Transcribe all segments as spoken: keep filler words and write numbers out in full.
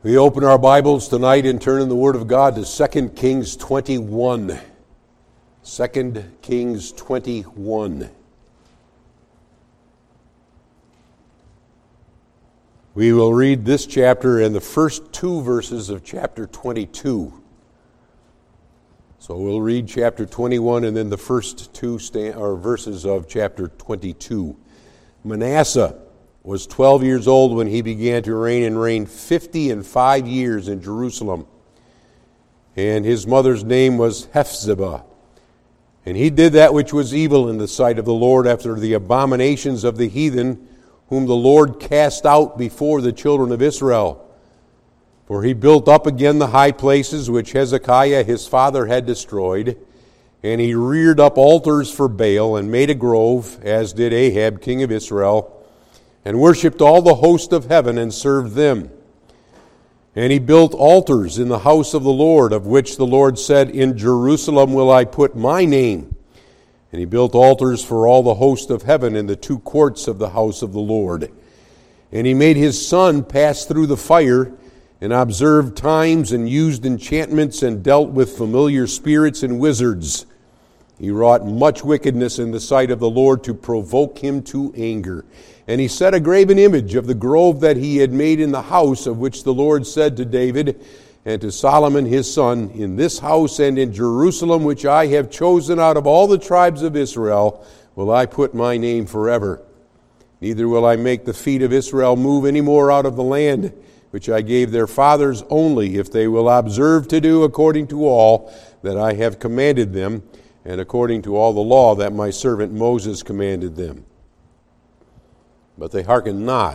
We open our Bibles tonight and turn in the Word of God to Second Kings twenty-one. Second Kings twenty-one. We will read this chapter and the first two verses of chapter twenty-two. So we'll read chapter twenty-one and then the first two sta- or verses of chapter twenty-two. Manasseh was twelve years old when he began to reign, and reigned fifty and five years in Jerusalem. And his mother's name was Hephzibah. And he did that which was evil in the sight of the Lord after the abominations of the heathen, whom the Lord cast out before the children of Israel. For he built up again the high places which Hezekiah his father had destroyed, and he reared up altars for Baal, and made a grove, as did Ahab king of Israel, and worshipped all the host of heaven, and served them. And he built altars in the house of the Lord, of which the Lord said, In Jerusalem will I put my name. And he built altars for all the host of heaven in the two courts of the house of the Lord. And he made his son pass through the fire, and observed times, and used enchantments, and dealt with familiar spirits and wizards. He wrought much wickedness in the sight of the Lord to provoke him to anger. And he set a graven image of the grove that he had made in the house, of which the Lord said to David and to Solomon his son, In this house and in Jerusalem, which I have chosen out of all the tribes of Israel, will I put my name forever. Neither will I make the feet of Israel move any more out of the land, which I gave their fathers, only if they will observe to do according to all that I have commanded them, and according to all the law that my servant Moses commanded them. But they hearkened not.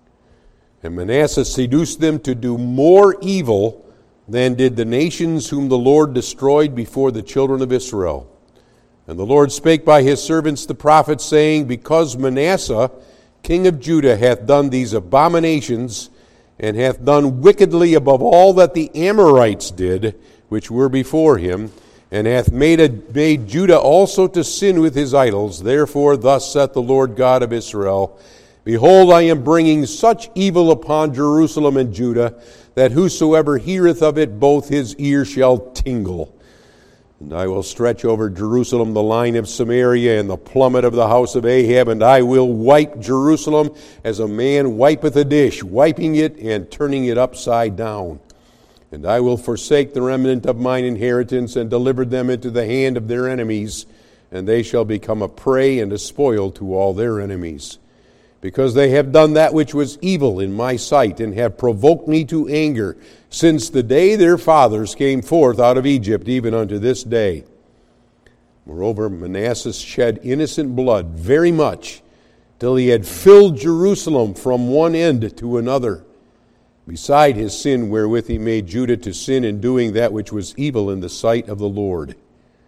And Manasseh seduced them to do more evil than did the nations whom the Lord destroyed before the children of Israel. And the Lord spake by his servants the prophets, saying, Because Manasseh, king of Judah, hath done these abominations, and hath done wickedly above all that the Amorites did, which were before him, and hath made, a, made Judah also to sin with his idols, therefore thus saith the Lord God of Israel, Behold, I am bringing such evil upon Jerusalem and Judah, that whosoever heareth of it, both his ears shall tingle. And I will stretch over Jerusalem the line of Samaria, and the plummet of the house of Ahab, and I will wipe Jerusalem as a man wipeth a dish, wiping it and turning it upside down. And I will forsake the remnant of mine inheritance, and deliver them into the hand of their enemies, and they shall become a prey and a spoil to all their enemies. Because they have done that which was evil in my sight, and have provoked me to anger, since the day their fathers came forth out of Egypt, even unto this day. Moreover, Manasseh shed innocent blood very much, till he had filled Jerusalem from one end to another, beside his sin wherewith he made Judah to sin in doing that which was evil in the sight of the Lord.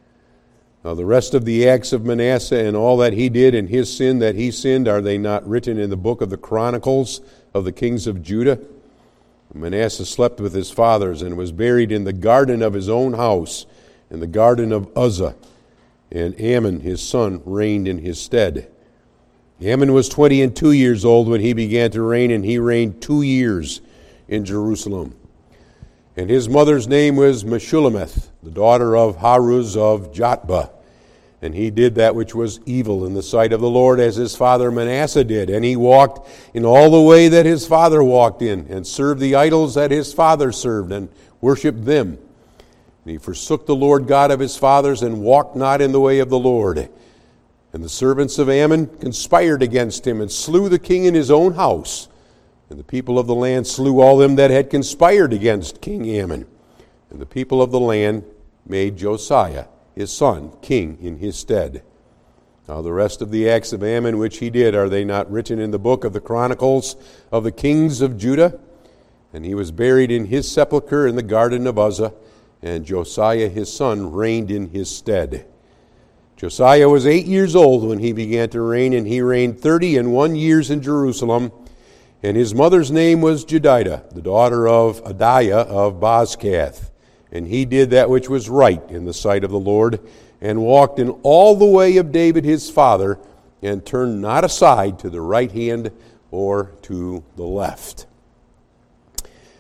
Now the rest of the acts of Manasseh, and all that he did, and his sin that he sinned, are they not written in the book of the Chronicles of the kings of Judah? Manasseh slept with his fathers, and was buried in the garden of his own house, in the garden of Uzzah. And Amon his son reigned in his stead. Amon was twenty and two years old when he began to reign, and he reigned two years in Jerusalem. And his mother's name was Meshullemeth, the daughter of Haruz of Jotbah. And he did that which was evil in the sight of the Lord, as his father Manasseh did. And he walked in all the way that his father walked in, and served the idols that his father served, and worshipped them. And he forsook the Lord God of his fathers, and walked not in the way of the Lord. And the servants of Ammon conspired against him, and slew the king in his own house. And the people of the land slew all them that had conspired against King Ammon. And the people of the land made Josiah his son king in his stead. Now the rest of the acts of Ammon which he did, are they not written in the book of the Chronicles of the kings of Judah? And he was buried in his sepulchre in the garden of Uzzah, and Josiah his son reigned in his stead. Josiah was eight years old when he began to reign, and he reigned thirty and one years in Jerusalem. And his mother's name was Jedidah, the daughter of Adiah of Bozkath. And he did that which was right in the sight of the Lord, and walked in all the way of David his father, and turned not aside to the right hand or to the left.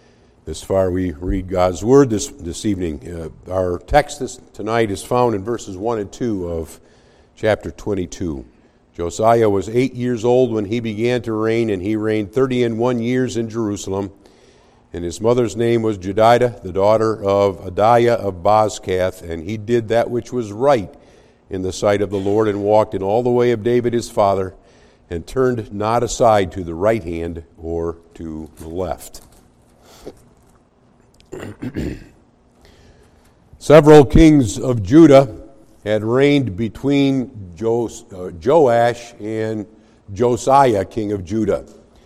This far we read God's Word this, this evening. Uh, our text this, tonight is found in verses one and two of chapter twenty-two. Josiah was eight years old when he began to reign, and he reigned thirty and one years in Jerusalem. And his mother's name was Jedidah, the daughter of Adiah of Bozkath, and he did that which was right in the sight of the Lord, and walked in all the way of David his father, and turned not aside to the right hand or to the left. Several kings of Judah had reigned between jo- uh, Joash and Josiah, king of Judah.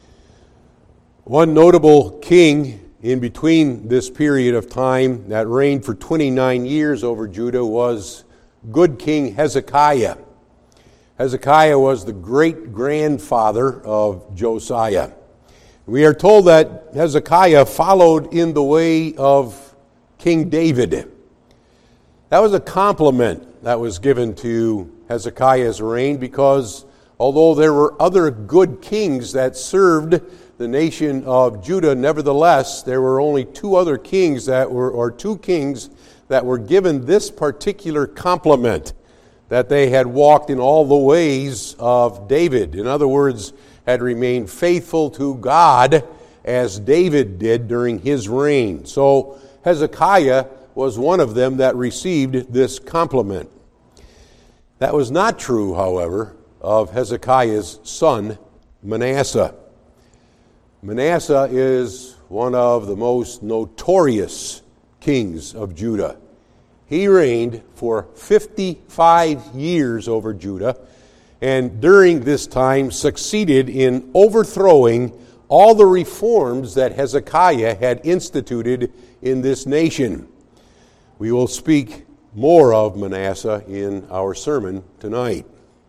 One notable king in between this period of time that reigned for twenty-nine years over Judah was good King Hezekiah. Hezekiah was the great-grandfather of Josiah. We are told that Hezekiah followed in the way of King David. That was a compliment that was given to Hezekiah's reign, because although there were other good kings that served the nation of Judah, nevertheless, there were only two other kings that were, or two kings that were given this particular compliment, that they had walked in all the ways of David. In other words, had remained faithful to God as David did during his reign. So Hezekiah was one of them that received this compliment. That was not true, however, of Hezekiah's son, Manasseh. Manasseh is one of the most notorious kings of Judah. He reigned for fifty-five years over Judah, and during this time succeeded in overthrowing all the reforms that Hezekiah had instituted in this nation. We will speak more of Manasseh in our sermon tonight.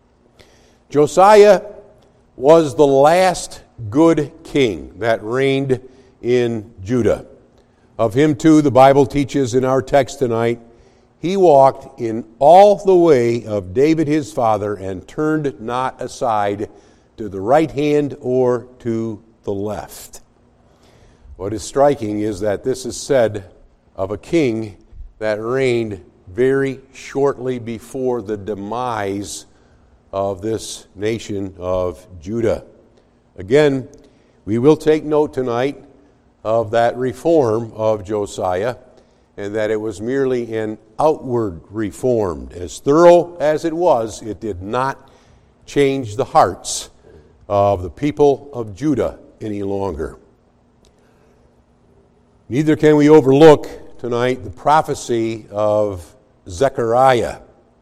Josiah was the last good king that reigned in Judah. Of him, too, the Bible teaches in our text tonight, he walked in all the way of David his father, and turned not aside to the right hand or to the left. What is striking is that this is said of a king that reigned very shortly before the demise of this nation of Judah. Again, we will take note tonight of that reform of Josiah, and that it was merely an outward reform. As thorough as it was, it did not change the hearts of the people of Judah any longer. Neither can we overlook tonight the prophecy of Zechariah.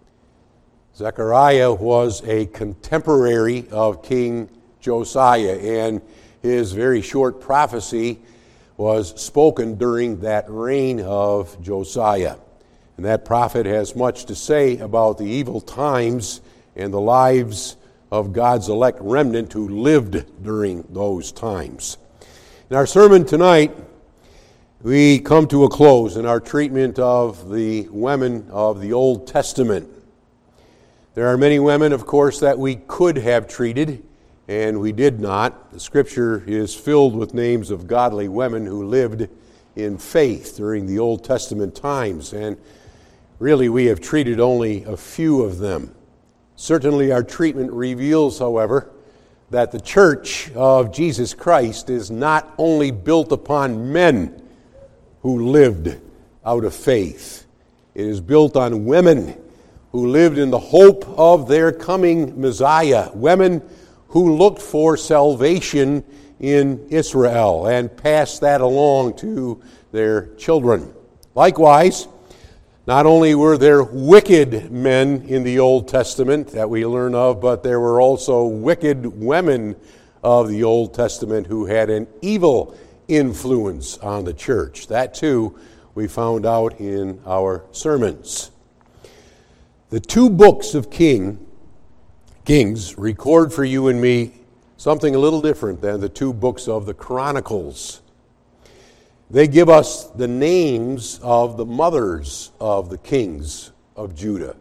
Zechariah was a contemporary of King Josiah, and his very short prophecy was spoken during that reign of Josiah. And that prophet has much to say about the evil times and the lives of God's elect remnant who lived during those times. In our sermon tonight, we come to a close in our treatment of the women of the Old Testament. There are many women, of course, that we could have treated, and we did not. The Scripture is filled with names of godly women who lived in faith during the Old Testament times, and really we have treated only a few of them. Certainly our treatment reveals, however, that the church of Jesus Christ is not only built upon men who lived out of faith. It is built on women who lived in the hope of their coming Messiah, women who looked for salvation in Israel and passed that along to their children. Likewise, not only were there wicked men in the Old Testament that we learn of, but there were also wicked women of the Old Testament who had an evil influence on the church. That too we found out in our sermons. The two books of King, Kings record for you and me something a little different than the two books of the Chronicles. They give us the names of the mothers of the kings of Judah.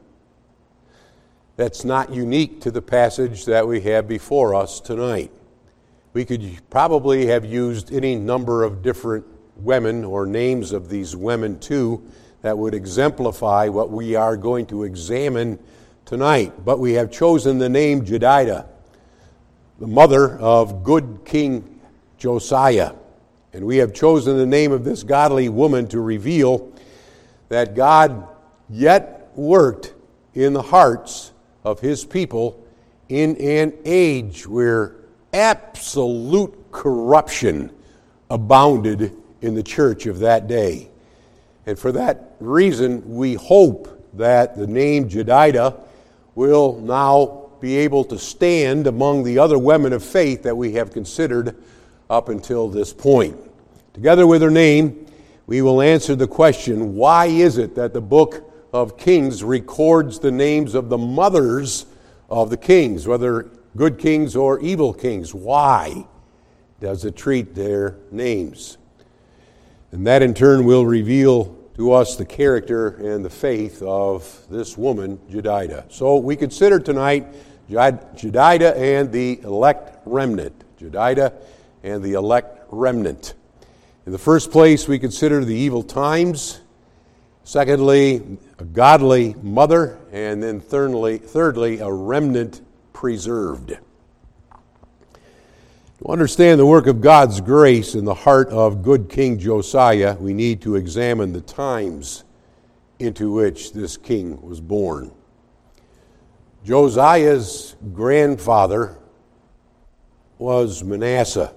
That's not unique to the passage that we have before us tonight. We could probably have used any number of different women, or names of these women too, that would exemplify what we are going to examine tonight. But we have chosen the name Jedidah, the mother of good King Josiah. And we have chosen the name of this godly woman to reveal that God yet worked in the hearts of his people in an age where absolute corruption abounded in the church of that day. And for that reason, we hope that the name Jedidah will now be able to stand among the other women of faith that we have considered up until this point. Together with her name, we will answer the question, why is it that the book of Kings records the names of the mothers of the kings, whether good kings or evil kings? Why does it treat their names? And that in turn will reveal to us the character and the faith of this woman, Jedidah. So we consider tonight Jedidah and the elect remnant. Jedidah and the elect remnant. In the first place, we consider the evil times. Secondly, a godly mother. And then thirdly, thirdly, a remnant preserved. To understand the work of God's grace in the heart of good King Josiah, we need to examine the times into which this king was born. Josiah's grandfather was Manasseh.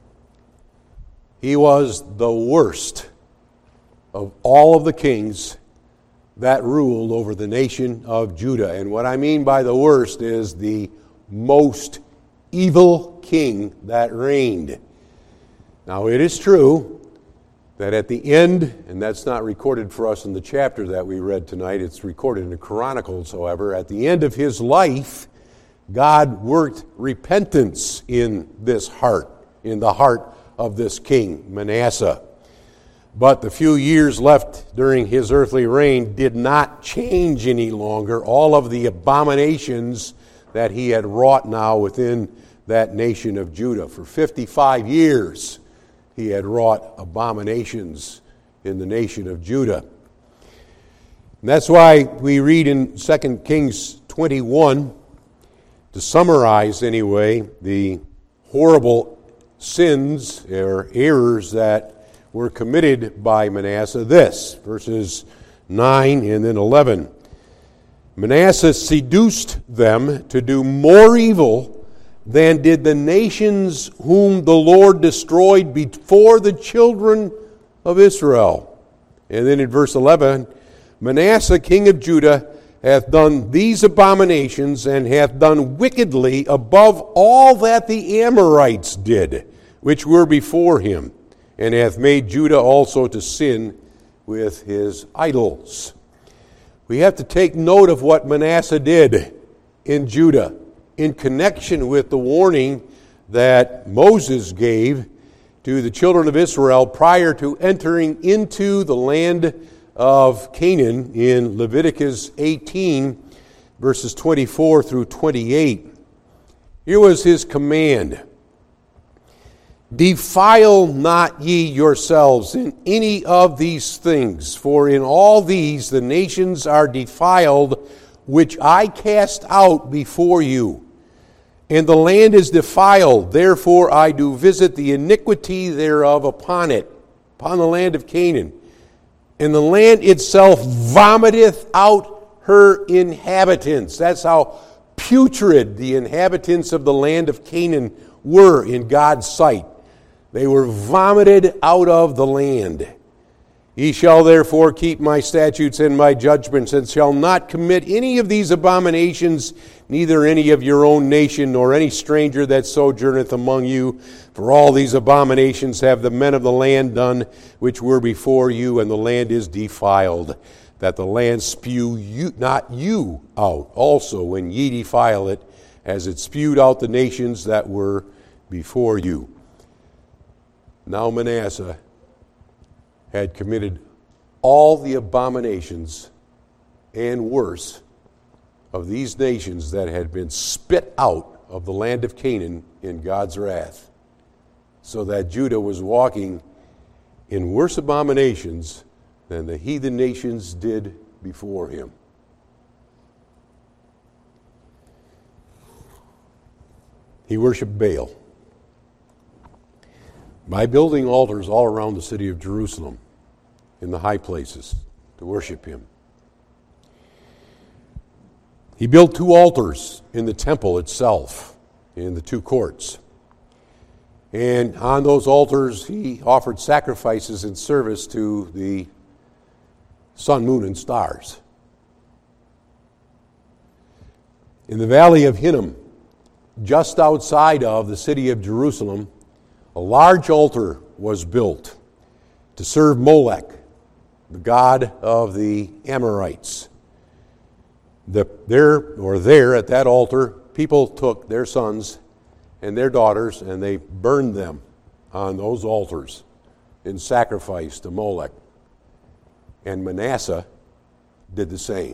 He was the worst of all of the kings that ruled over the nation of Judah. And what I mean by the worst is the most evil king that reigned. Now, it is true that at the end, and that's not recorded for us in the chapter that we read tonight, it's recorded in the Chronicles, however, at the end of his life, God worked repentance in this heart, in the heart of this king, Manasseh. But the few years left during his earthly reign did not change any longer all of the abominations that he had wrought now within that nation of Judah. For fifty-five years he had wrought abominations in the nation of Judah. And that's why we read in Second Kings twenty-one, to summarize anyway, the horrible sins or errors that were committed by Manasseh, this, verses nine and then eleven. Manasseh seduced them to do more evil than did the nations whom the Lord destroyed before the children of Israel. And then in verse eleven, Manasseh king of Judah hath done these abominations, and hath done wickedly above all that the Amorites did, which were before him, and hath made Judah also to sin with his idols. We have to take note of what Manasseh did in Judah in connection with the warning that Moses gave to the children of Israel prior to entering into the land of Canaan in Leviticus eighteen, verses twenty-four through twenty-eight. Here was his command: defile not ye yourselves in any of these things, for in all these the nations are defiled, which I cast out before you. And the land is defiled, therefore I do visit the iniquity thereof upon it, upon the land of Canaan. And the land itself vomiteth out her inhabitants. That's how putrid the inhabitants of the land of Canaan were in God's sight. They were vomited out of the land. Ye shall therefore keep my statutes and my judgments, and shall not commit any of these abominations, neither any of your own nation, nor any stranger that sojourneth among you. For all these abominations have the men of the land done, which were before you, and the land is defiled, that the land spew you, not you out also when ye defile it, as it spewed out the nations that were before you. Now Manasseh had committed all the abominations and worse of these nations that had been spit out of the land of Canaan in God's wrath, so that Judah was walking in worse abominations than the heathen nations did before him. He worshiped Baal by building altars all around the city of Jerusalem in the high places to worship him. He built two altars in the temple itself, in the two courts. And on those altars, he offered sacrifices in service to the sun, moon, and stars. In the valley of Hinnom, just outside of the city of Jerusalem, a large altar was built to serve Molech, the god of the Amorites. The, there, or there at that altar, people took their sons and their daughters and they burned them on those altars in sacrifice to Molech. And Manasseh did the same.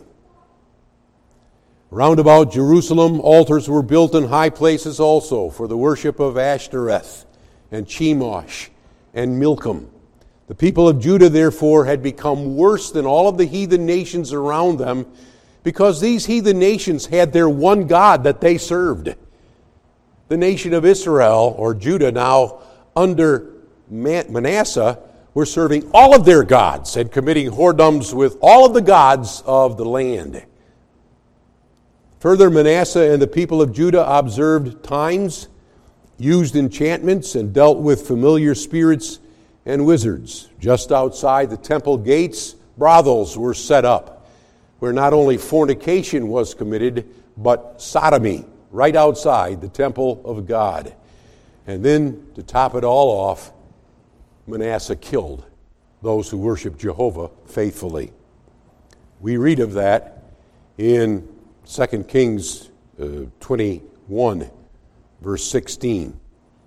Round about Jerusalem, altars were built in high places also for the worship of Ashtoreth and Chemosh and Milcom. The people of Judah, therefore, had become worse than all of the heathen nations around them because these heathen nations had their one God that they served. The nation of Israel, or Judah now, under Manasseh, were serving all of their gods and committing whoredoms with all of the gods of the land. Further, Manasseh and the people of Judah observed times, used enchantments, and dealt with familiar spirits and wizards. Just outside the temple gates, brothels were set up, where not only fornication was committed, but sodomy, right outside the temple of God. And then, to top it all off, Manasseh killed those who worship Jehovah faithfully. We read of that in Second Kings uh, twenty-one, verse sixteen.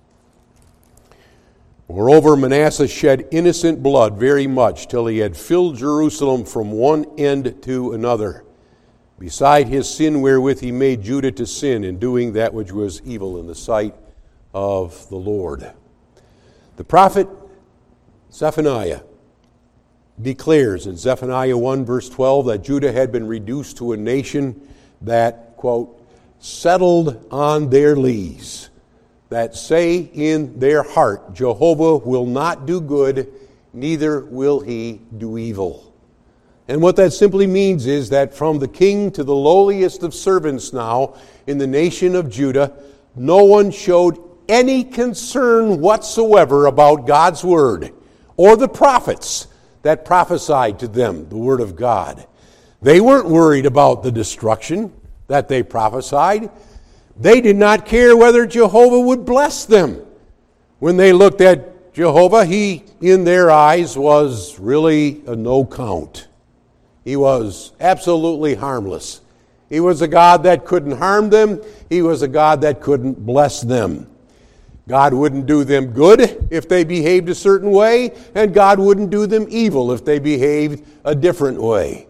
Moreover, Manasseh shed innocent blood very much, till he had filled Jerusalem from one end to another, beside his sin wherewith he made Judah to sin in doing that which was evil in the sight of the Lord. The prophet Zephaniah declares in Zephaniah one, verse twelve, that Judah had been reduced to a nation that, quote, settled on their lees, that say in their heart, Jehovah will not do good, neither will he do evil. And what that simply means is that from the king to the lowliest of servants now in the nation of Judah, no one showed any concern whatsoever about God's word or the prophets that prophesied to them the word of God. They weren't worried about the destruction that they prophesied. They did not care whether Jehovah would bless them. When they looked at Jehovah, he, in their eyes, was really a no count. He was absolutely harmless. He was a God that couldn't harm them. He was a God that couldn't bless them. God wouldn't do them good if they behaved a certain way, and God wouldn't do them evil if they behaved a different way.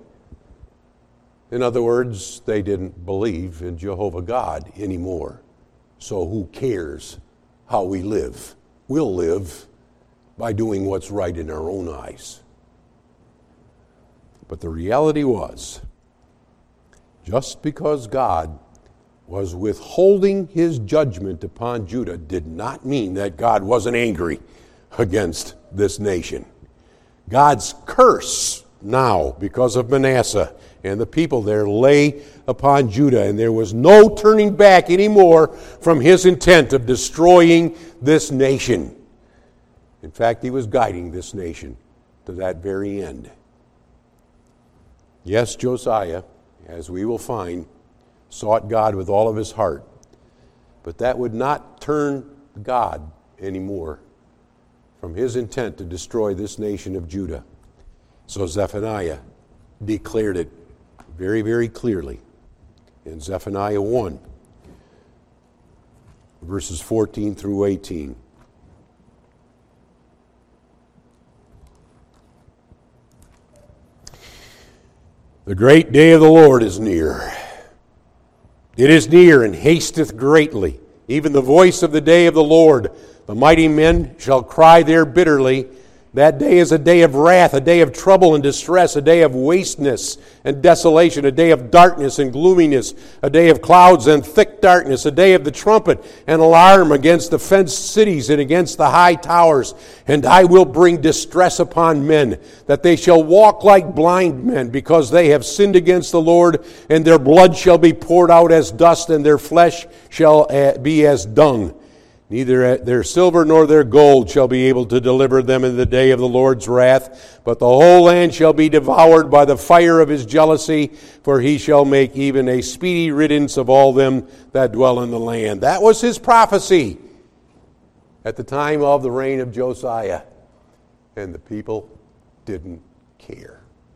In other words, they didn't believe in Jehovah God anymore. So who cares how we live? We'll live by doing what's right in our own eyes. But the reality was, just because God was withholding his judgment upon Judah did not mean that God wasn't angry against this nation. God's curse now, because of Manasseh and the people there, lay upon Judah, and there was no turning back anymore from his intent of destroying this nation. In fact, he was guiding this nation to that very end. Yes, Josiah, as we will find, sought God with all of his heart, but that would not turn God anymore from his intent to destroy this nation of Judah. So Zephaniah declared it very, very clearly in Zephaniah one, verses fourteen through eighteen. The great day of the Lord is near. It is near and hasteth greatly, even the voice of the day of the Lord. The mighty men shall cry there bitterly, That day is a day of wrath, a day of trouble and distress, a day of wasteness and desolation, a day of darkness and gloominess, a day of clouds and thick darkness, a day of the trumpet and alarm against the fenced cities and against the high towers. And I will bring distress upon men, that they shall walk like blind men, because they have sinned against the Lord, and their blood shall be poured out as dust, and their flesh shall be as dung. Neither their silver nor their gold shall be able to deliver them in the day of the Lord's wrath, but the whole land shall be devoured by the fire of his jealousy, for he shall make even a speedy riddance of all them that dwell in the land. That was his prophecy at the time of the reign of Josiah, and the people didn't care.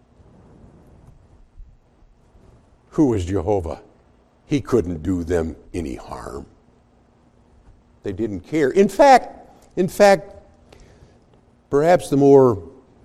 Who was Jehovah? He couldn't do them any harm. They didn't care. In fact, in fact, perhaps the more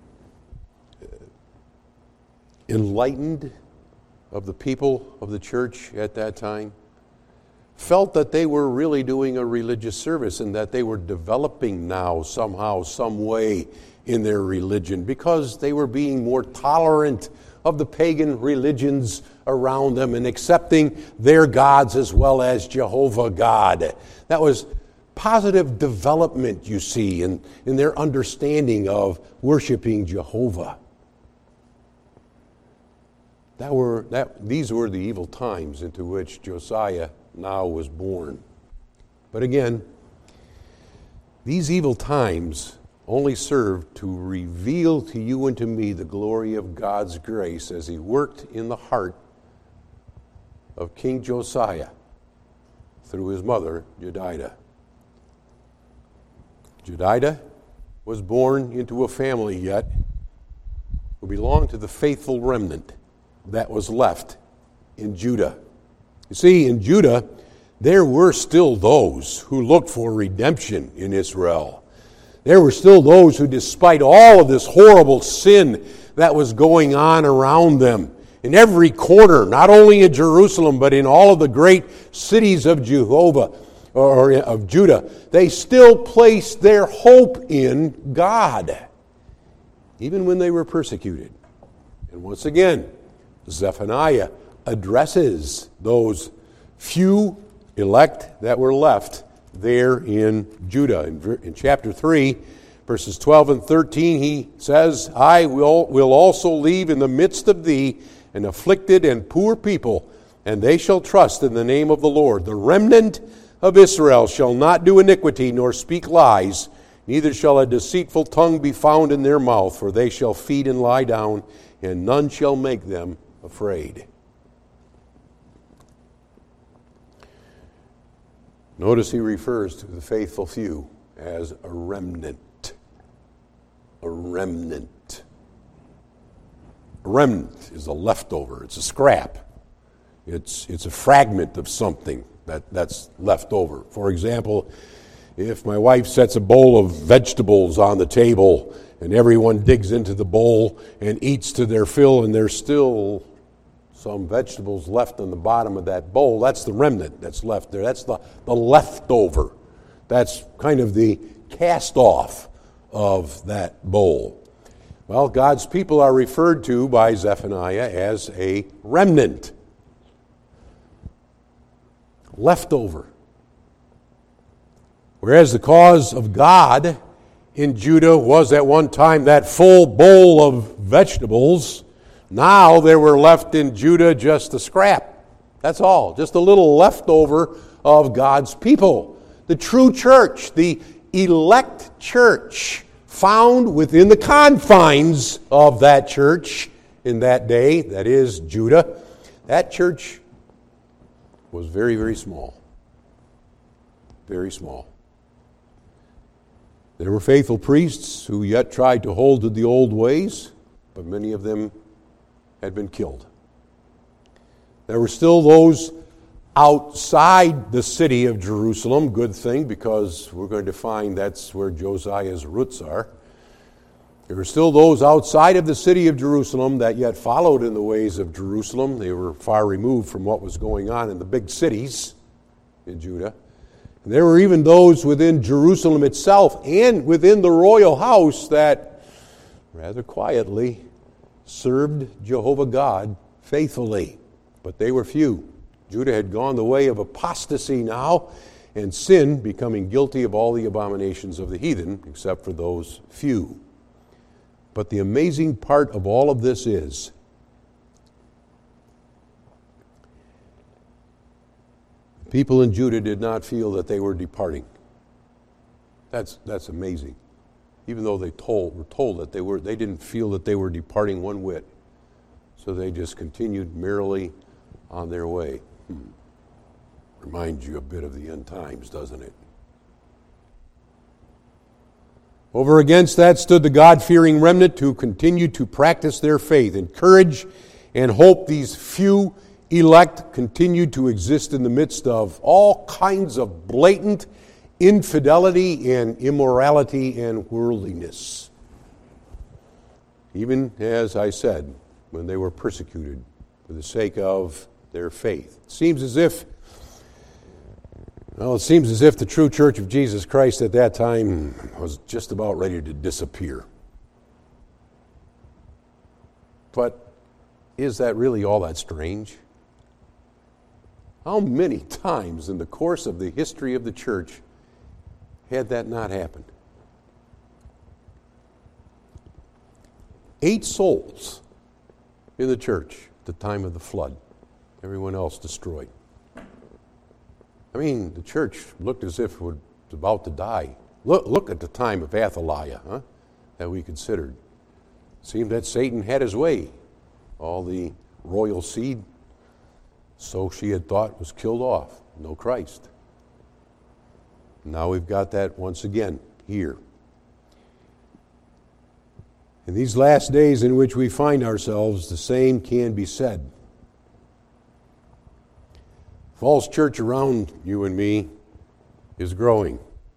enlightened of the people of the church at that time felt that they were really doing a religious service, and that they were developing now somehow, some way in their religion, because they were being more tolerant of the pagan religions around them and accepting their gods as well as Jehovah God. That was positive development, you see, in, in their understanding of worshiping Jehovah. That were that these were the evil times into which Josiah now was born. But again, these evil times only served to reveal to you and to me the glory of God's grace as he worked in the heart of King Josiah through his mother, Jedidah. Jedidah was born into a family yet who belonged to the faithful remnant that was left in Judah. You see, in Judah, there were still those who looked for redemption in Israel. There were still those who, despite all of this horrible sin that was going on around them, in every corner, not only in Jerusalem, but in all of the great cities of Jehovah, or of Judah, they still placed their hope in God, even when they were persecuted. And once again, Zephaniah addresses those few elect that were left there in Judah. In, in chapter three, verses twelve and thirteen, he says, I will, will also leave in the midst of thee an afflicted and poor people, and they shall trust in the name of the Lord. The remnant of Israel shall not do iniquity nor speak lies, neither shall a deceitful tongue be found in their mouth, for they shall feed and lie down, and none shall make them afraid. Notice he refers to the faithful few as a remnant. A remnant. A remnant is a leftover. It's a scrap. It's, it's a fragment of something that, that's left over. For example, if my wife sets a bowl of vegetables on the table and everyone digs into the bowl and eats to their fill, and there's still some vegetables left on the bottom of that bowl, that's the remnant that's left there. That's the, the leftover. That's kind of the cast-off of that bowl. Well, God's people are referred to by Zephaniah as a remnant. Leftover. Whereas the cause of God in Judah was at one time that full bowl of vegetables, now there were left in Judah just a scrap. That's all. Just a little leftover of God's people. The true church, the elect church, found within the confines of that church in that day, that is Judah. That church was very, very small. Very small. There were faithful priests who yet tried to hold to the old ways, but many of them had been killed. There were still those outside the city of Jerusalem, good thing, because we're going to find that's where Josiah's roots are. There were still those outside of the city of Jerusalem that yet followed in the ways of Jerusalem. They were far removed from what was going on in the big cities in Judah. And there were even those within Jerusalem itself and within the royal house that rather quietly, served Jehovah God faithfully, but they were few. Judah had gone the way of apostasy now, and sin, becoming guilty of all the abominations of the heathen, except for those few. But the amazing part of all of this is people in Judah did not feel that they were departing. That's that's amazing. Even though they told were told that they were, they didn't feel that they were departing one whit. So they just continued merrily on their way. Hmm. Reminds you a bit of the end times, doesn't it? Over against that stood the God-fearing remnant who continued to practice their faith. Encourage and hope these few elect continued to exist in the midst of all kinds of blatant infidelity and immorality and worldliness. Even, as I said, when they were persecuted for the sake of their faith. It seems as if, well, it seems as if the true Church of Jesus Christ at that time was just about ready to disappear. But is that really all that strange? How many times in the course of the history of the church had that not happened? Eight souls in the church at the time of the flood. Everyone else destroyed. I mean, the church looked as if it was about to die. Look, look at the time of Athaliah, huh, that we considered. It seemed that Satan had his way. All the royal seed, so she had thought, was killed off. No Christ. Now we've got that once again here. In these last days in which we find ourselves, the same can be said. False church around you and me is growing.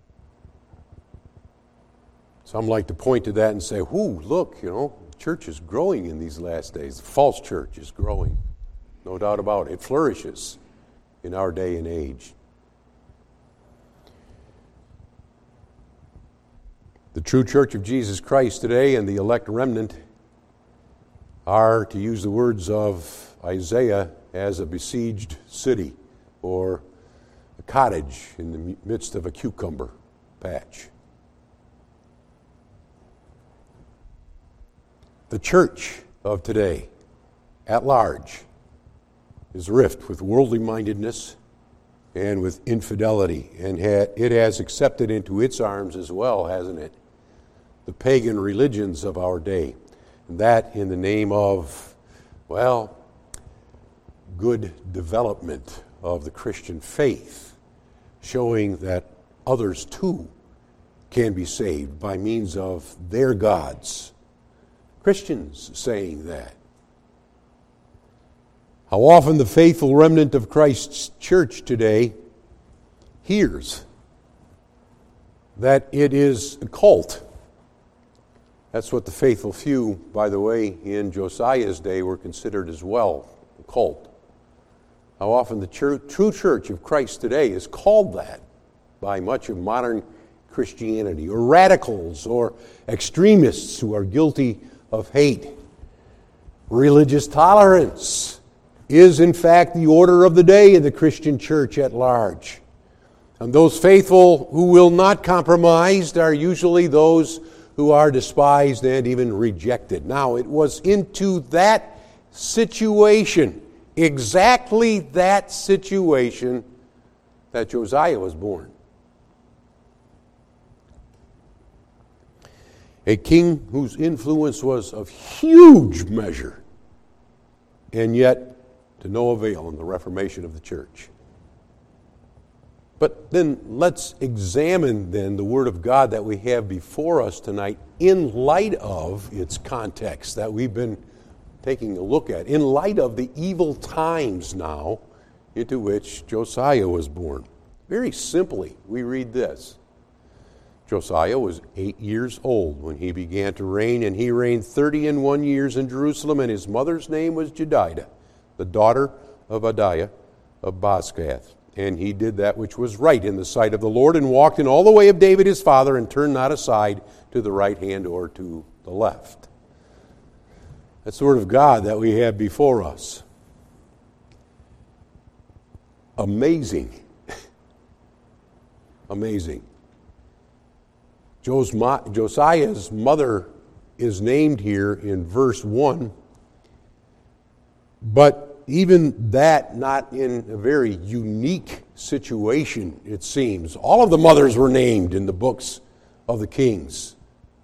Some like to point to that and say, whoo, look, you know, the church is growing in these last days. The false church is growing. No doubt about it. It flourishes in our day and age. The true church of Jesus Christ today and the elect remnant are, to use the words of Isaiah, as a besieged city or a cottage in the midst of a cucumber patch. The church of today, at large, is rift with worldly mindedness and with infidelity, and it has accepted into its arms as well, hasn't it, the pagan religions of our day. And that in the name of, well, good development of the Christian faith, showing that others too can be saved by means of their gods. Christians saying that. How often the faithful remnant of Christ's church today hears that it is a cult. That's what the faithful few, by the way, in Josiah's day were considered as well, a cult. How often the true, true church of Christ today is called that by much of modern Christianity, or radicals or extremists who are guilty of hate. Religious tolerance is in fact the order of the day in the Christian church at large. And those faithful who will not compromise are usually those who are despised and even rejected. Now, it was into that situation, exactly that situation, that Josiah was born. A king whose influence was of huge measure, and yet to no avail in the reformation of the church. But then let's examine then the Word of God that we have before us tonight in light of its context that we've been taking a look at, in light of the evil times now into which Josiah was born. Very simply, we read this. Josiah was eight years old when he began to reign, and he reigned thirty and one years in Jerusalem, and his mother's name was Jedidah, the daughter of Adiah of Bozkath. And he did that which was right in the sight of the Lord, and walked in all the way of David his father, and turned not aside to the right hand or to the left. That's the Word of God that we have before us. Amazing. Amazing. Josiah's mother is named here in verse one, but even that not in a very unique situation, it seems. All of the mothers were named in the books of the kings.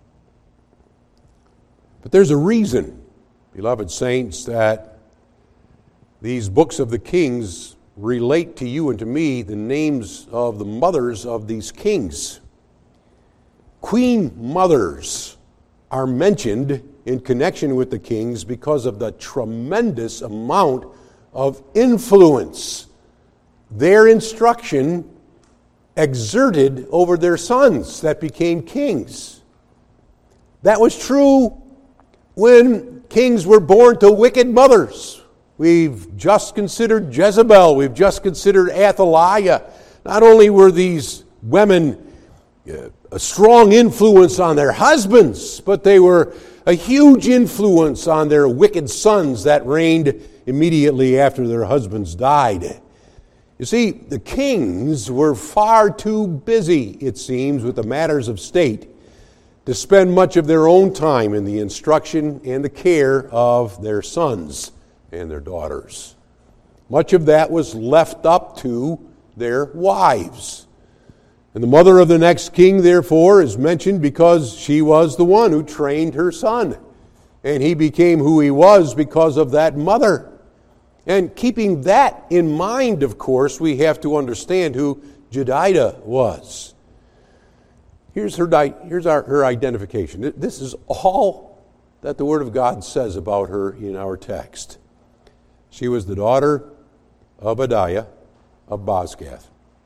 But there's a reason, beloved saints, that these books of the kings relate to you and to me the names of the mothers of these kings. Queen mothers are mentioned in connection with the kings because of the tremendous amount of influence their instruction exerted over their sons that became kings. That was true when kings were born to wicked mothers. We've just considered Jezebel. We've just considered Athaliah. Not only were these women a strong influence on their husbands, but they were a huge influence on their wicked sons that reigned immediately after their husbands died. You see, the kings were far too busy, it seems, with the matters of state to spend much of their own time in the instruction and the care of their sons and their daughters. Much of that was left up to their wives. And the mother of the next king, therefore, is mentioned because she was the one who trained her son. And he became who he was because of that mother. And keeping that in mind, of course, we have to understand who Jedidah was. Here's her, here's our, her identification. This is all that the Word of God says about her in our text. She was the daughter of Adaiah of Bozkath.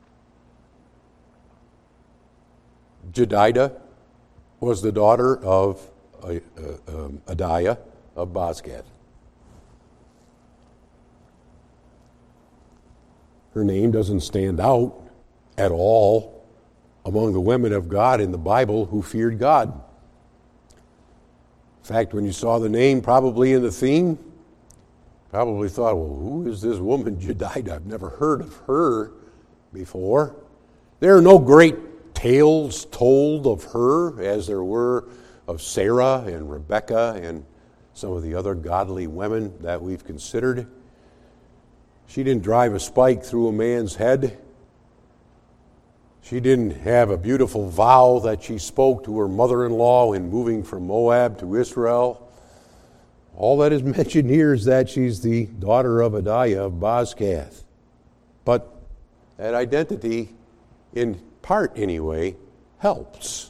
Jedidah was the daughter of uh, uh, um, Adaiah of Bozkath. Her name doesn't stand out at all among the women of God in the Bible who feared God. In fact, when you saw the name probably in the theme, probably thought, well, who is this woman, Jedidah? I've never heard of her before. There are no great tales told of her as there were of Sarah and Rebekah and some of the other godly women that we've considered. She didn't drive a spike through a man's head. She didn't have a beautiful vow that she spoke to her mother-in-law in moving from Moab to Israel. All that is mentioned here is that she's the daughter of Adaiah of Bozkath. But that identity, in part anyway, helps.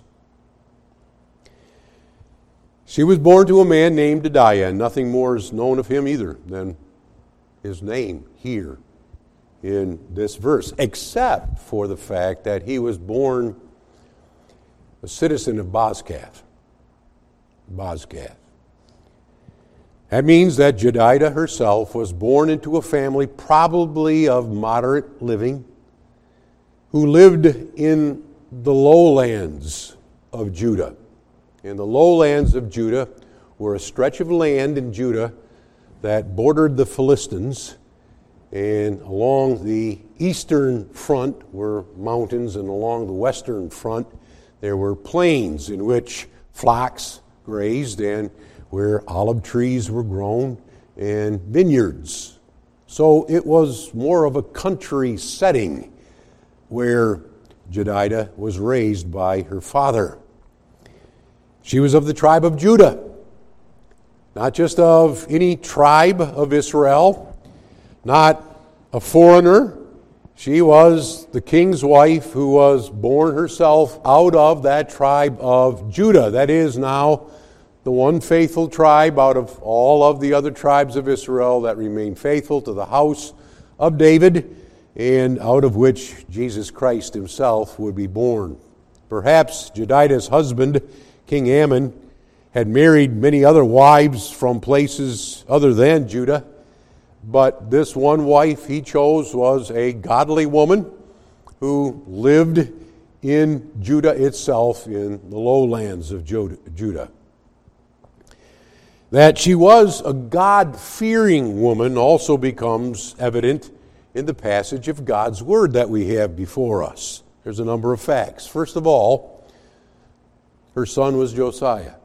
She was born to a man named Adaiah, and nothing more is known of him either than his name here in this verse, except for the fact that he was born a citizen of Bozkath. Bozkath. That means that Jedidah herself was born into a family probably of moderate living who lived in the lowlands of Judah. And the lowlands of Judah were a stretch of land in Judah that bordered the Philistines, and along the eastern front were mountains, and along the western front there were plains in which flocks grazed and where olive trees were grown and vineyards. So it was more of a country setting where Jedidah was raised by her father. She was of the tribe of Judah, not just of any tribe of Israel, not a foreigner. She was the king's wife who was born herself out of that tribe of Judah. That is now the one faithful tribe out of all of the other tribes of Israel that remain faithful to the house of David, and out of which Jesus Christ himself would be born. Perhaps Jedidah's husband, King Ammon, had married many other wives from places other than Judah, but this one wife he chose was a godly woman who lived in Judah itself, in the lowlands of Judah. That she was a God-fearing woman also becomes evident in the passage of God's Word that we have before us. There's a number of facts. First of all, her son was Josiah.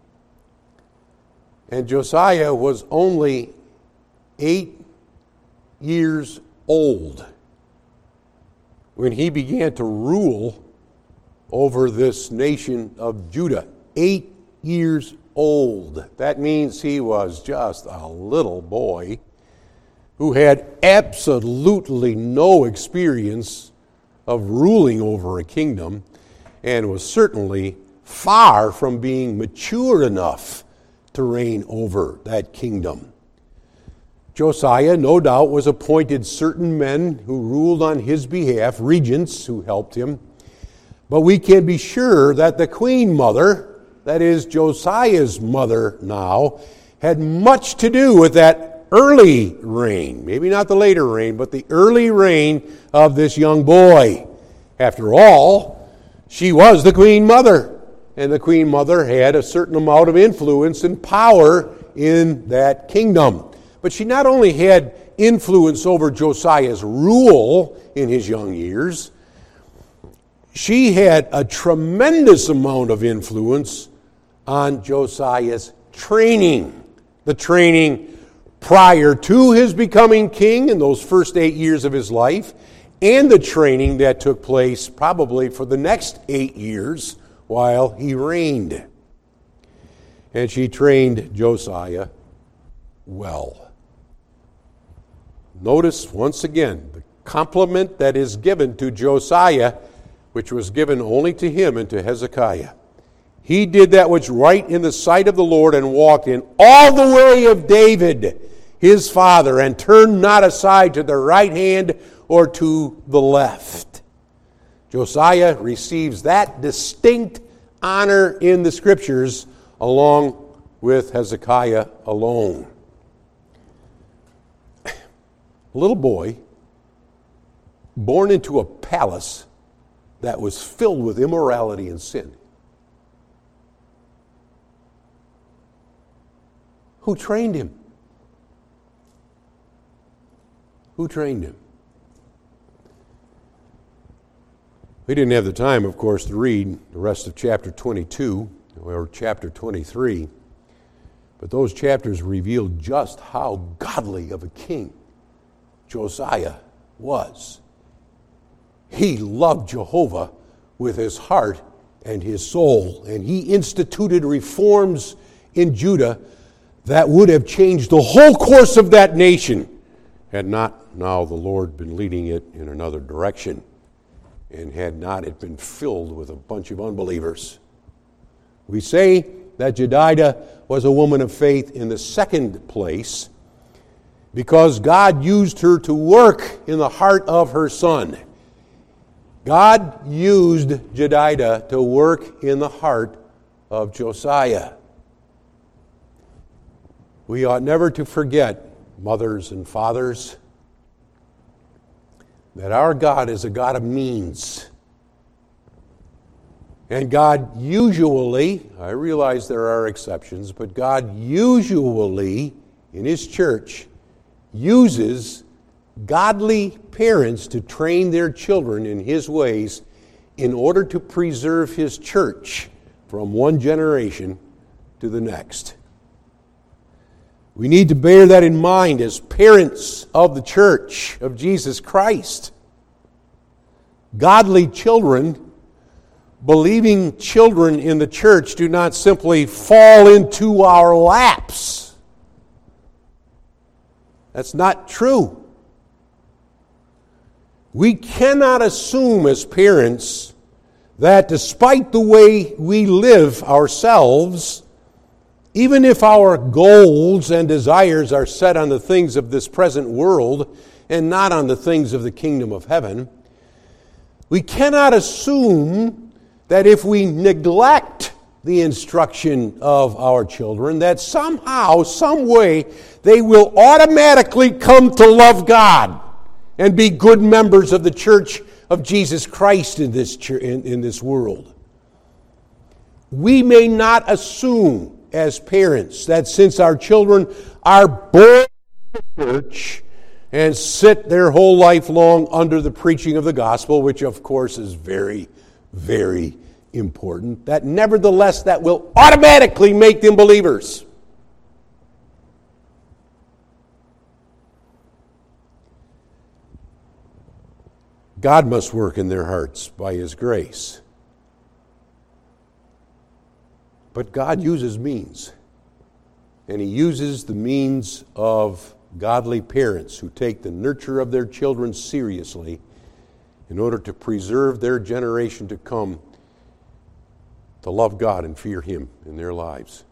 And Josiah was only eight years old when he began to rule over this nation of Judah. Eight years old. That means he was just a little boy who had absolutely no experience of ruling over a kingdom and was certainly far from being mature enough to reign over that kingdom. Josiah, no doubt, was appointed certain men who ruled on his behalf, regents who helped him. But we can be sure that the queen mother, that is Josiah's mother now, had much to do with that early reign. Maybe not the later reign, but the early reign of this young boy. After all, she was the queen mother. And the queen mother had a certain amount of influence and power in that kingdom. But she not only had influence over Josiah's rule in his young years, she had a tremendous amount of influence on Josiah's training. The training prior to his becoming king in those first eight years of his life, and the training that took place probably for the next eight years while he reigned. And she trained Josiah well. Notice once again the compliment that is given to Josiah, which was given only to him and to Hezekiah. He did that which right in the sight of the Lord and walked in all the way of David, his father, and turned not aside to the right hand or to the left. Josiah receives that distinct honor in the Scriptures along with Hezekiah alone. A little boy born into a palace that was filled with immorality and sin. Who trained him? Who trained him? We didn't have the time, of course, to read the rest of chapter twenty-two or chapter twenty-three, but those chapters revealed just how godly of a king Josiah was. He loved Jehovah with his heart and his soul, and he instituted reforms in Judah that would have changed the whole course of that nation had not now the Lord been leading it in another direction, and had not it been filled with a bunch of unbelievers. We say that Jedidah was a woman of faith in the second place because God used her to work in the heart of her son. God used Jedidah to work in the heart of Josiah. We ought never to forget, mothers and fathers, that our God is a God of means. And God usually, I realize there are exceptions, but God usually, in His church, uses godly parents to train their children in His ways in order to preserve His church from one generation to the next. We need to bear that in mind as parents of the church of Jesus Christ. Godly children, believing children in the church, do not simply fall into our laps. That's not true. We cannot assume as parents that despite the way we live ourselves, even if our goals and desires are set on the things of this present world and not on the things of the kingdom of heaven, we cannot assume that if we neglect the instruction of our children, that somehow, some way, they will automatically come to love God and be good members of the church of Jesus Christ in this, in, in this world. We may not assume as parents, that since our children are born in the church and sit their whole life long under the preaching of the gospel, which of course is very, very important, that nevertheless that will automatically make them believers. God must work in their hearts by His grace. But God uses means. And He uses the means of godly parents who take the nurture of their children seriously in order to preserve their generation to come to love God and fear Him in their lives.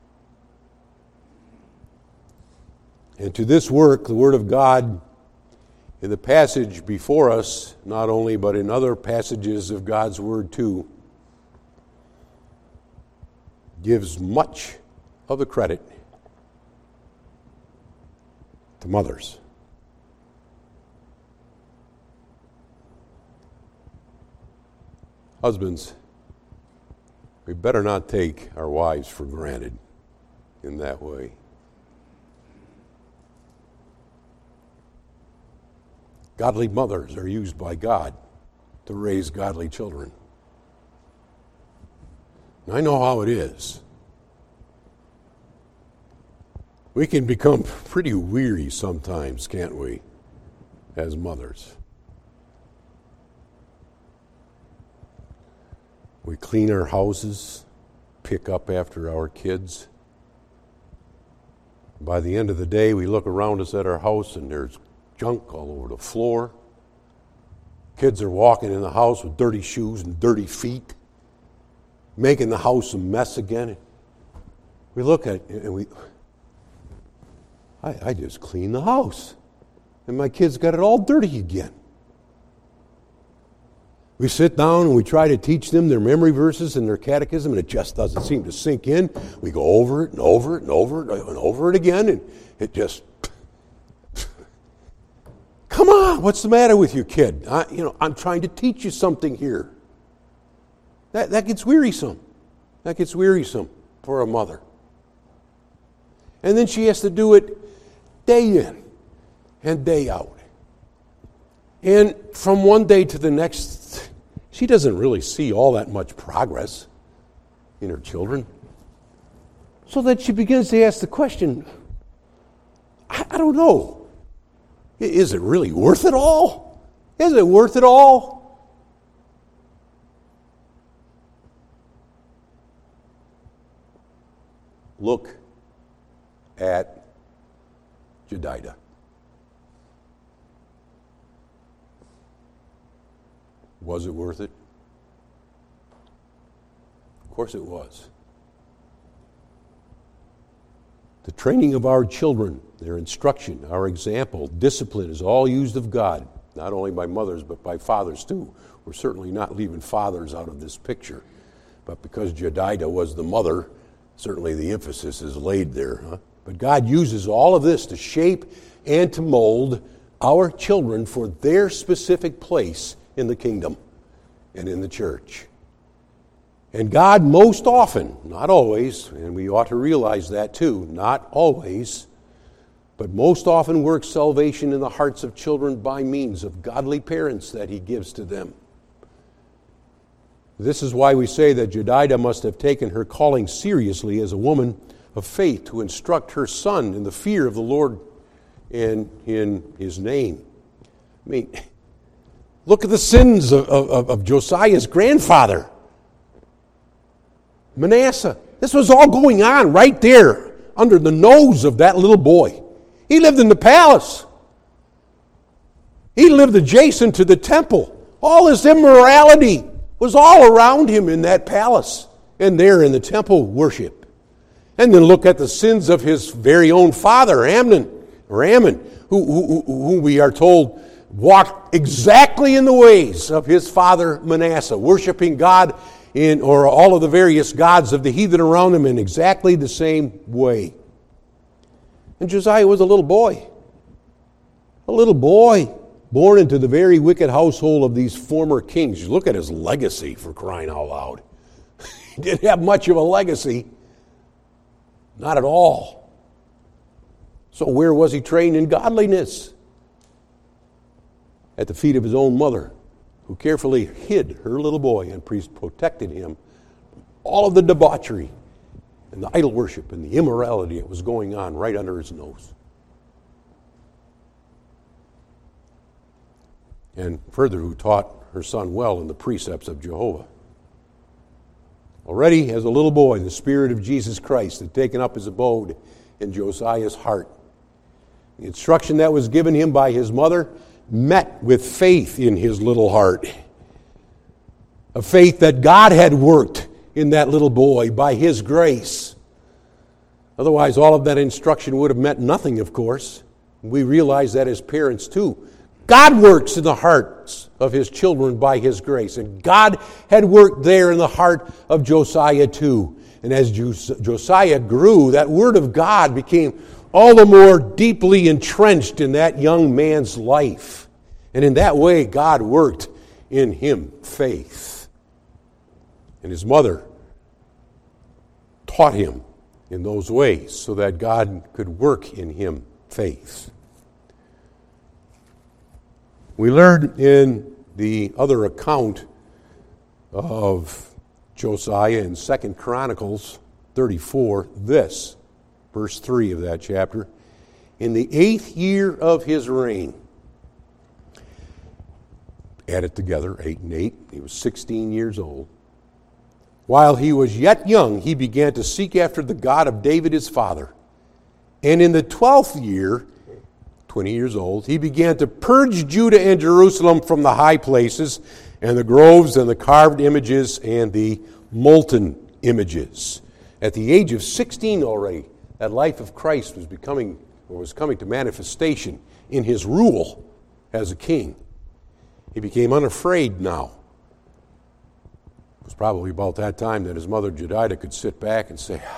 And to this work, the Word of God, in the passage before us, not only, but in other passages of God's Word too, gives much of the credit to mothers. Husbands, we better not take our wives for granted in that way. Godly mothers are used by God to raise godly children. And I know how it is. We can become pretty weary sometimes, can't we, as mothers? We clean our houses, pick up after our kids. By the end of the day, we look around us at our house and there's junk all over the floor. Kids are walking in the house with dirty shoes and dirty feet, making the house a mess again. We look at it and we, I, I just cleaned the house, and my kids got it all dirty again. We sit down and we try to teach them their memory verses and their catechism, and it just doesn't seem to sink in. We go over it and over it and over it and over it again, and it just, come on, what's the matter with you, kid? I, you know, I'm trying to teach you something here. That, that gets wearisome. That gets wearisome for a mother. And then she has to do it day in and day out. And from one day to the next, she doesn't really see all that much progress in her children. So that she begins to ask the question, I, I don't know. Is it really worth it all? Is it worth it all? Look at Jedidah. Was it worth it? Of course it was. The training of our children, their instruction, our example, discipline is all used of God, not only by mothers but by fathers too. We're certainly not leaving fathers out of this picture. But because Jedidah was the mother, certainly the emphasis is laid there. Huh? But God uses all of this to shape and to mold our children for their specific place in the kingdom and in the church. And God most often, not always, and we ought to realize that too, not always, but most often works salvation in the hearts of children by means of godly parents that He gives to them. This is why we say that Jedidah must have taken her calling seriously as a woman of faith to instruct her son in the fear of the Lord and in His name. I mean, look at the sins of, of, of Josiah's grandfather, Manasseh. This was all going on right there under the nose of that little boy. He lived in the palace. He lived adjacent to the temple. All this immorality was all around him in that palace and there in the temple worship. And then look at the sins of his very own father, Amnon, or Ammon, who, who, who we are told walked exactly in the ways of his father Manasseh, worshiping God in, or all of the various gods of the heathen around him in exactly the same way. And Josiah was a little boy. A little boy born into the very wicked household of these former kings. You look at his legacy, for crying out loud. He didn't have much of a legacy. Not at all. So where was he trained in godliness? At the feet of his own mother, who carefully hid her little boy and protected him from all of the debauchery and the idol worship and the immorality that was going on right under his nose. And further, who taught her son well in the precepts of Jehovah. Already, as a little boy, the Spirit of Jesus Christ had taken up his abode in Josiah's heart. The instruction that was given him by his mother met with faith in his little heart. A faith that God had worked in that little boy by his grace. Otherwise, all of that instruction would have meant nothing, of course. We realize that as parents, too. God works in the hearts of his children by his grace. And God had worked there in the heart of Josiah too. And as Josiah grew, that word of God became all the more deeply entrenched in that young man's life. And in that way, God worked in him faith. And his mother taught him in those ways so that God could work in him faith. We learn in the other account of Josiah in Second Chronicles thirty-four this, verse three of that chapter. In the eighth year of his reign, add it together, eight and eight, he was sixteen years old. While he was yet young, he began to seek after the God of David his father. And in the twelfth year, twenty years old, he began to purge Judah and Jerusalem from the high places and the groves and the carved images and the molten images. At the age of sixteen already, that life of Christ was becoming or was coming to manifestation in his rule as a king. He became unafraid now. It was probably about that time that his mother Jedidah could sit back and say,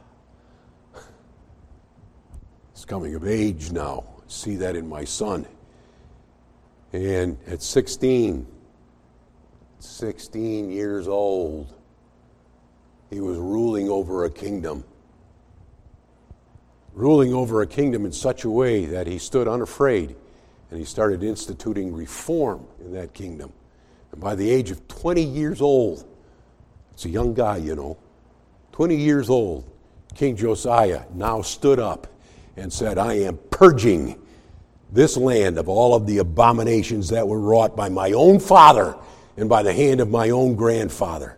he's coming of age now. See that in my son. And at sixteen, sixteen years old, he was ruling over a kingdom. Ruling over a kingdom in such a way that he stood unafraid and he started instituting reform in that kingdom. And by the age of twenty years old, it's a young guy, you know, twenty years old, King Josiah now stood up and said, I am purging this land of all of the abominations that were wrought by my own father and by the hand of my own grandfather.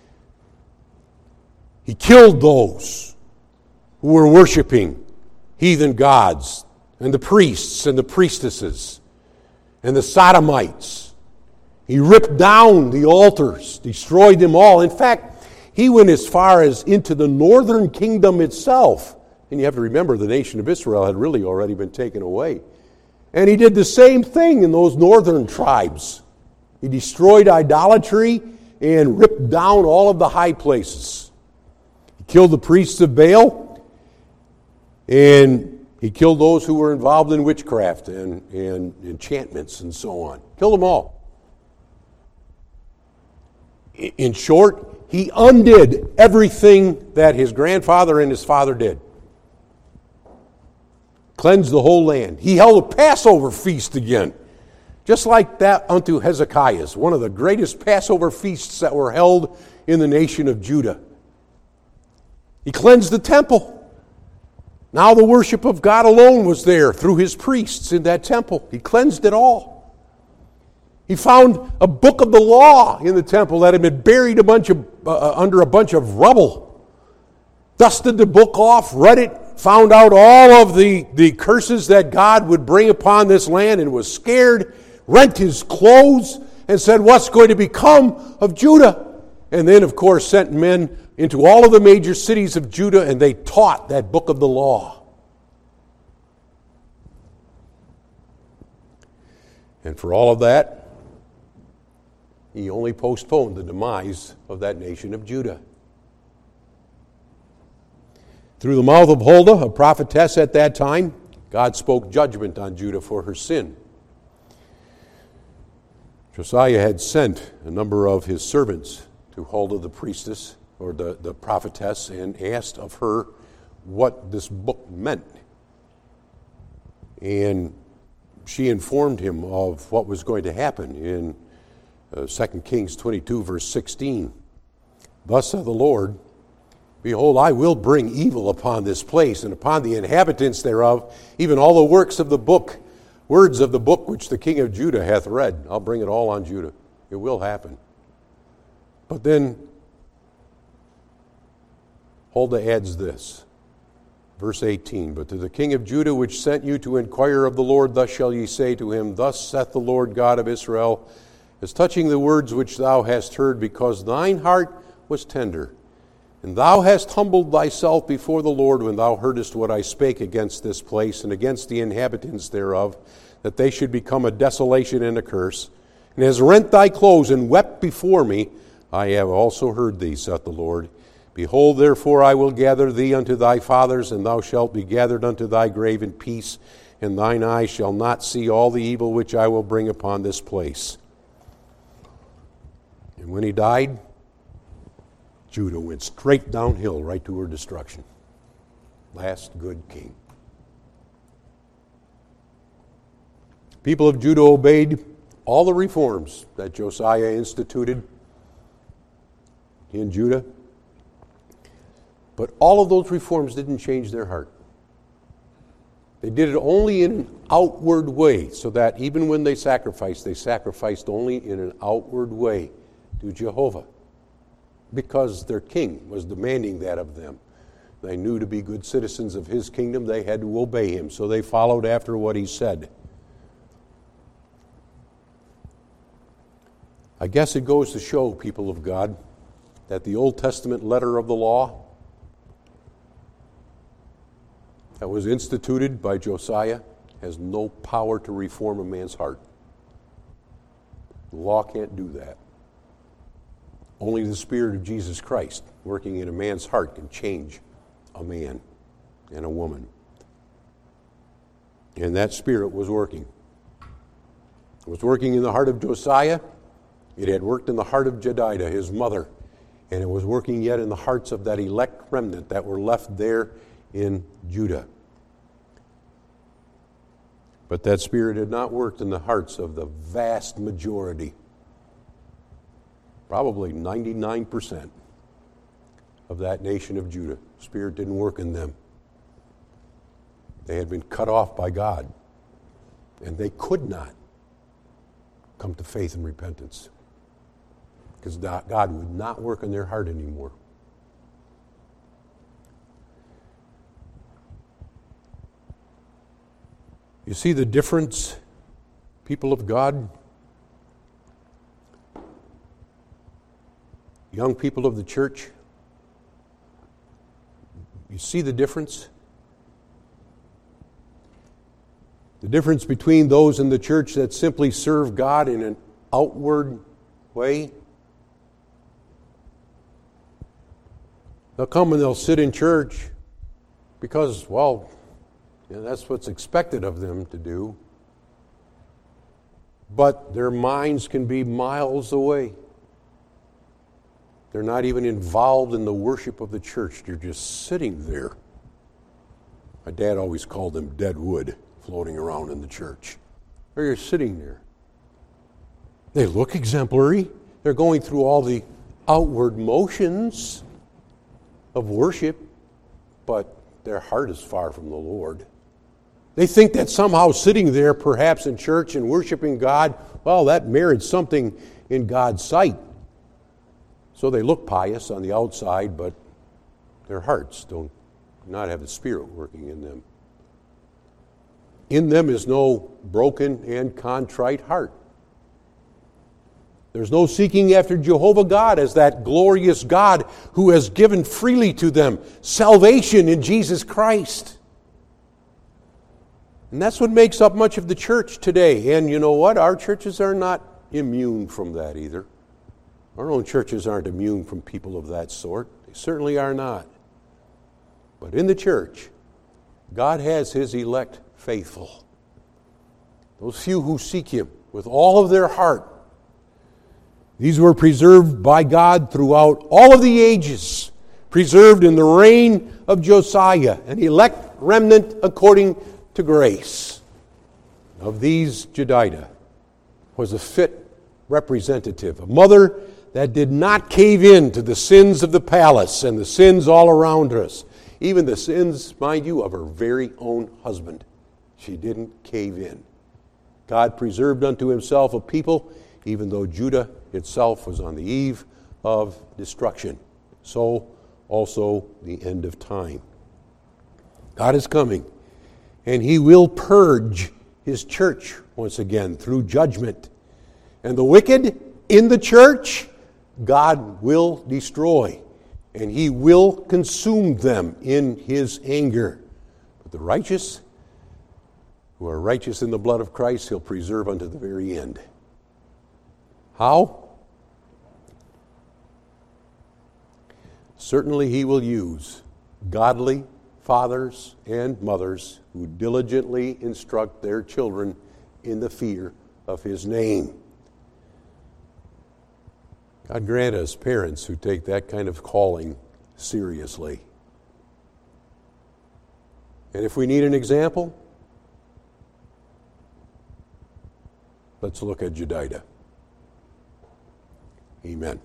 He killed those who were worshiping heathen gods and the priests and the priestesses and the sodomites. He ripped down the altars, destroyed them all. In fact, he went as far as into the northern kingdom itself. And you have to remember, the nation of Israel had really already been taken away. And he did the same thing in those northern tribes. He destroyed idolatry and ripped down all of the high places. He killed the priests of Baal, and he killed those who were involved in witchcraft and, and enchantments and so on. Killed them all. In short, he undid everything that his grandfather and his father did. Cleansed the whole land. He held a Passover feast again, just like that unto Hezekiah's, one of the greatest Passover feasts that were held in the nation of Judah. He cleansed the temple. Now the worship of God alone was there through his priests in that temple. He cleansed it all. He found a book of the law in the temple that had been buried a bunch of, uh, under a bunch of rubble. Dusted the book off, read it, found out all of the, the curses that God would bring upon this land and was scared, rent his clothes, and said, what's going to become of Judah? And then, of course, sent men into all of the major cities of Judah, and they taught that book of the law. And for all of that, he only postponed the demise of that nation of Judah. Through the mouth of Huldah, a prophetess at that time, God spoke judgment on Judah for her sin. Josiah had sent a number of his servants to Huldah the priestess, or the, the prophetess, and asked of her what this book meant. And she informed him of what was going to happen in uh, Second Kings twenty-two, verse sixteen. Thus saith the Lord, behold, I will bring evil upon this place and upon the inhabitants thereof, even all the works of the book, words of the book which the king of Judah hath read. I'll bring it all on Judah. It will happen. But then Huldah adds this, verse eighteen, but to the king of Judah which sent you to inquire of the Lord, thus shall ye say to him, thus saith the Lord God of Israel, as touching the words which thou hast heard, because thine heart was tender, and thou hast humbled thyself before the Lord when thou heardest what I spake against this place and against the inhabitants thereof, that they should become a desolation and a curse, and hast rent thy clothes and wept before me, I have also heard thee, saith the Lord. Behold, therefore, I will gather thee unto thy fathers, and thou shalt be gathered unto thy grave in peace, and thine eyes shall not see all the evil which I will bring upon this place. And when he died, Judah went straight downhill right to her destruction. Last good king. People of Judah obeyed all the reforms that Josiah instituted in Judah. But all of those reforms didn't change their heart. They did it only in an outward way, so that even when they sacrificed, they sacrificed only in an outward way to Jehovah, because their king was demanding that of them. They knew to be good citizens of his kingdom, they had to obey him, so they followed after what he said. I guess it goes to show, people of God, that the Old Testament letter of the law that was instituted by Josiah has no power to reform a man's heart. The law can't do that. Only the Spirit of Jesus Christ working in a man's heart can change a man and a woman. And that Spirit was working. It was working in the heart of Josiah. It had worked in the heart of Jedidah, his mother. And it was working yet in the hearts of that elect remnant that were left there in Judah. But that Spirit had not worked in the hearts of the vast majority, probably ninety-nine percent of that nation of Judah. Spirit didn't work in them. They had been cut off by God, and they could not come to faith and repentance because God would not work in their heart anymore. You see the difference, people of God? Young people of the church, you see the difference? The difference between those in the church that simply serve God in an outward way. They'll come and they'll sit in church because, well, you know, that's what's expected of them to do. But their minds can be miles away. They're not even involved in the worship of the church. They're just sitting there. My dad always called them dead wood floating around in the church. They're just sitting there. They look exemplary. They're going through all the outward motions of worship, but their heart is far from the Lord. They think that somehow sitting there, perhaps in church and worshiping God, well, that merits something in God's sight. So they look pious on the outside, but their hearts don't not have the Spirit working in them. In them is no broken and contrite heart. There's no seeking after Jehovah God as that glorious God who has given freely to them salvation in Jesus Christ. And that's what makes up much of the church today. And you know what? Our churches are not immune from that either. Our own churches aren't immune from people of that sort. They certainly are not. But in the church, God has His elect faithful. Those few who seek Him with all of their heart. These were preserved by God throughout all of the ages preserved in the reign of Josiah, an elect remnant according to grace. Of these, Jedidah was a fit representative, a mother that did not cave in to the sins of the palace and the sins all around us, even the sins, mind you, of her very own husband. She didn't cave in. God preserved unto himself a people, even though Judah itself was on the eve of destruction. So also the end of time. God is coming, and he will purge his church once again through judgment. And the wicked in the church, God will destroy, and he will consume them in his anger. But the righteous, who are righteous in the blood of Christ, he'll preserve unto the very end. How? Certainly he will use godly fathers and mothers who diligently instruct their children in the fear of his name. God grant us parents who take that kind of calling seriously. And if we need an example, let's look at Jedidah. Amen.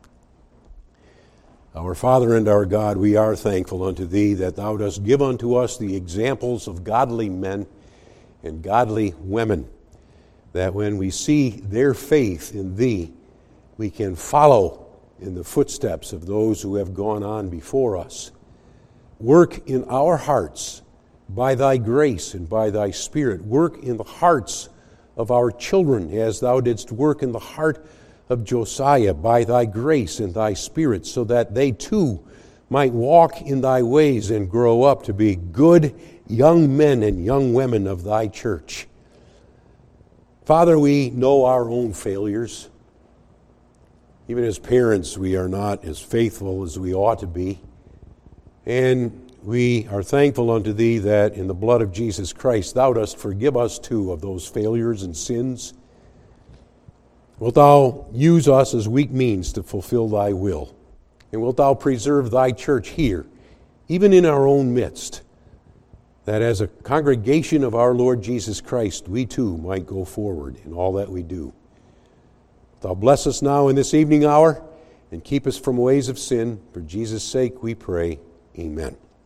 Our Father and our God, we are thankful unto thee that thou dost give unto us the examples of godly men and godly women, that when we see their faith in thee, we can follow in the footsteps of those who have gone on before us. Work in our hearts by thy grace and by thy Spirit. Work in the hearts of our children as thou didst work in the heart of Josiah by thy grace and thy Spirit, so that they too might walk in thy ways and grow up to be good young men and young women of thy church. Father, we know our own failures. Even as parents, we are not as faithful as we ought to be. And we are thankful unto thee that in the blood of Jesus Christ, thou dost forgive us too of those failures and sins. Wilt thou use us as weak means to fulfill thy will? And wilt thou preserve thy church here, even in our own midst, that as a congregation of our Lord Jesus Christ, we too might go forward in all that we do. Thou bless us now in this evening hour, and keep us from ways of sin. For Jesus' sake we pray. Amen.